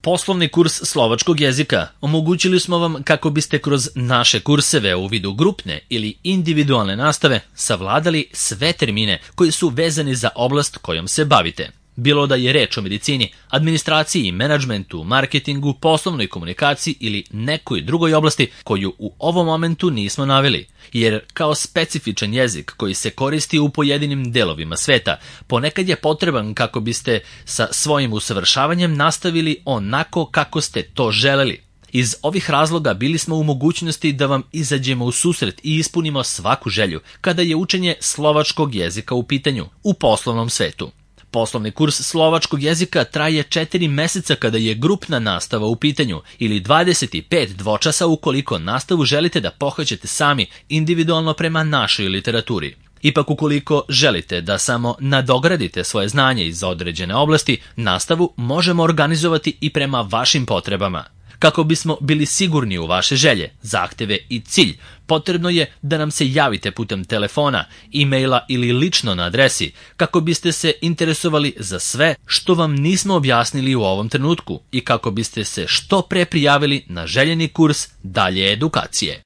Poslovni kurs slovačkog jezika. Omogućili smo vam kako biste kroz naše kurseve u vidu grupne ili individualne nastave savladali sve termine koji su vezani za oblast kojom se bavite. Bilo da je reč o medicini, administraciji, menadžmentu, marketingu, poslovnoj komunikaciji ili nekoj drugoj oblasti koju u ovom momentu nismo naveli, jer kao specifičan jezik koji se koristi u pojedinim delovima sveta, ponekad je potreban kako biste sa svojim usavršavanjem nastavili onako kako ste to želeli. Iz ovih razloga bili smo u mogućnosti da vam izađemo u susret i ispunimo svaku želju kada je učenje slovačkog jezika u pitanju u poslovnom svetu. Poslovni kurs slovačkog jezika traje 4 meseca kada je grupna nastava u pitanju ili 25 dvočasa ukoliko nastavu želite da pohađate sami individualno prema našoj literaturi. Ipak ukoliko želite da samo nadogradite svoje znanje iz određene oblasti, nastavu možemo organizovati i prema vašim potrebama. Kako bismo bili sigurni u vaše želje, zahteve i cilj, potrebno je da nam se javite putem telefona, e-maila ili lično na adresi, kako biste se interesovali za sve što vam nismo objasnili u ovom trenutku i kako biste se što pre prijavili na željeni kurs dalje edukacije.